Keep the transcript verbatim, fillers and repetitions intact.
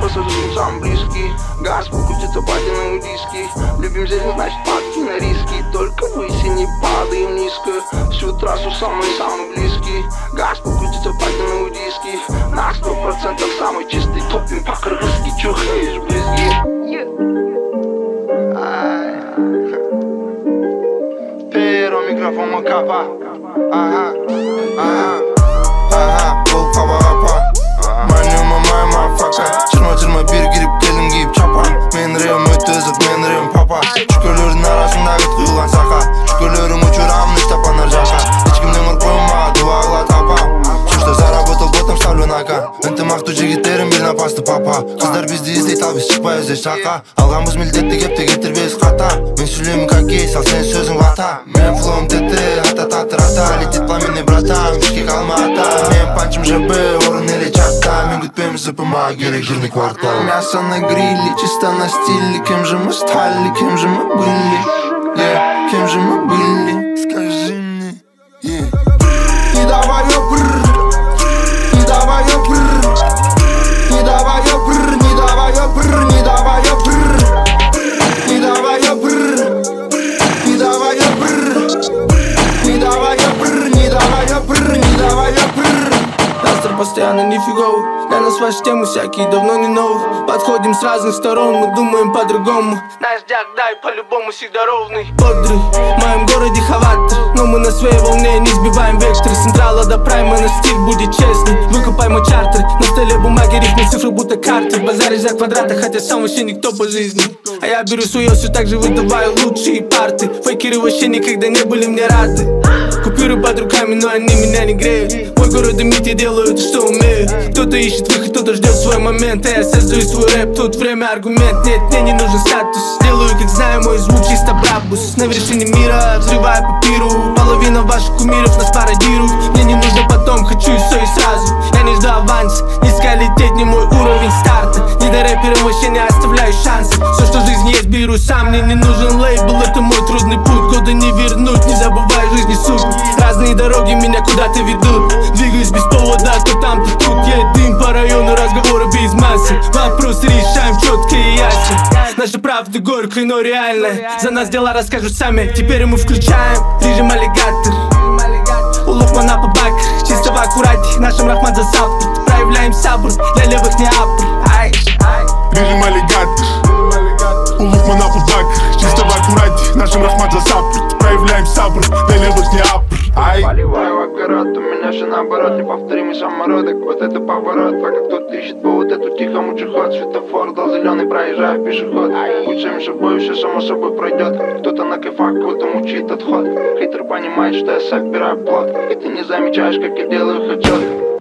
пассажир сам близкий. Газ покрутится патиной у диски. Любим зелень, значит падки на риски. Только выси не падаем низко. Всю трассу самый-самый близкий. Газ покрутится патиной у диски. На сто процентов самый чистый топим по-кыргызски. Чухаешь близки. Pero микрофон макапа. Ага, ага, ага, бұл қаба қапа. Маню мамай мафака. Жиырма жиырма бір кіріп келдім киіп чапан. Мен рем өте ызық, мен рем папа. Шүкірлердің арасында күт құйылған сақа. Шүкірлерің учурамын іштапан ар жақа. Ешкімнен ұрпыма дуағыла тапам. Что заработал ботом ставлю на кон. Ынтымақты жігіттерім бір напасты папа. Қыздар бізді іздейді ал біз шықпай іздей шақа. Алғанбыз милдетті кепті кетірбес қата. Мен сөйлеймін как есть, ал сен сөзің вата. Мен флоум тетті, ата-та-та-та. Летит пламенный братан, бішкек алматы. Мен панчым жабы, орын еле чатта. Мен күтпеймін зыпыма, керек жирный квартал. Мясо на гриле, чисто на стиле. Кем же мы стали, кем же мы были? Yeah, кем же мы были? Скажи мне, yeah. Не давай опр. Не давай опр, не давай опр, не давай опр, не давай опр, не давай опр, не давай опр, не давай опр, не давай опр, не давай опр. Настроение постоянно нифиговый. Для нас ваши темы всякие давно не новые. Подходим с разных сторон, мы думаем по-другому. Наш дяк, дай по-любому всегда ровный. Бодрый, в моем городе хаватор. Но мы на своей волне не сбиваем вектор. С централа до прайма на стиль будет честный. Выкупай мой чартер. На столе бумаги, рифмы, цифры будто карты. Базаришь за квадраты, хотя сам вообще никто по жизни. А я беру свое, все так же выдаваю лучшие парты. Фейкеры вообще никогда не были мне рады. Купюры под руками, но они меня не греют. Мой город дымит, я делаю то, что умею. Кто-то ищет выход, кто-то ждет свой момент. А я создаю свой рэп, тут время аргумент. Нет, мне не нужен статус. Делаю, как знаю, мой звук чисто брабус. На вершине мира, взрываю по пиру. Половина ваших кумиров нас пародирует. Мне не нужно потом, хочу и все и сразу. Я не жду аванс, низко лететь не мой уровень старта. Не до рэперам вообще не оставляю шансы. Все, что в жизни есть, беру сам. Мне не нужен лейбл, это мой трудный путь. Года не вернуть, не забывай жизни суть. Разные дороги меня куда-то ведут. Двигаюсь без повода, то там, то тут. Я дым по району, разговоры без массы. Вопросы решаем четко и ясно. Наша правда горькая, но реальная. За нас дела расскажут сами. Теперь мы включаем режим аллигатор. У Лукмана по бакер, чисто в аккурате. Нашим Рахман за саппорт. Проявляем сабр, для левых не апр. Режим аллигатор. У Лукмана по бакер, чисто в аккурате. Нашим Рахман за саппорт. Проявляем сабр, для левых не апр. Поливаю в огород, у меня же наоборот. Неповторимый самородок, вот это поворот. Пока кто-то ищет повод, эту тихо мучу ход. Светофор дал зеленый, проезжаю пешеход. Будь самим собой, все само собой пройдет. Кто-то на кайфах, кто-то мучит отход. Хейтер понимает, что я собираю плод. И ты не замечаешь, как я делаю хоть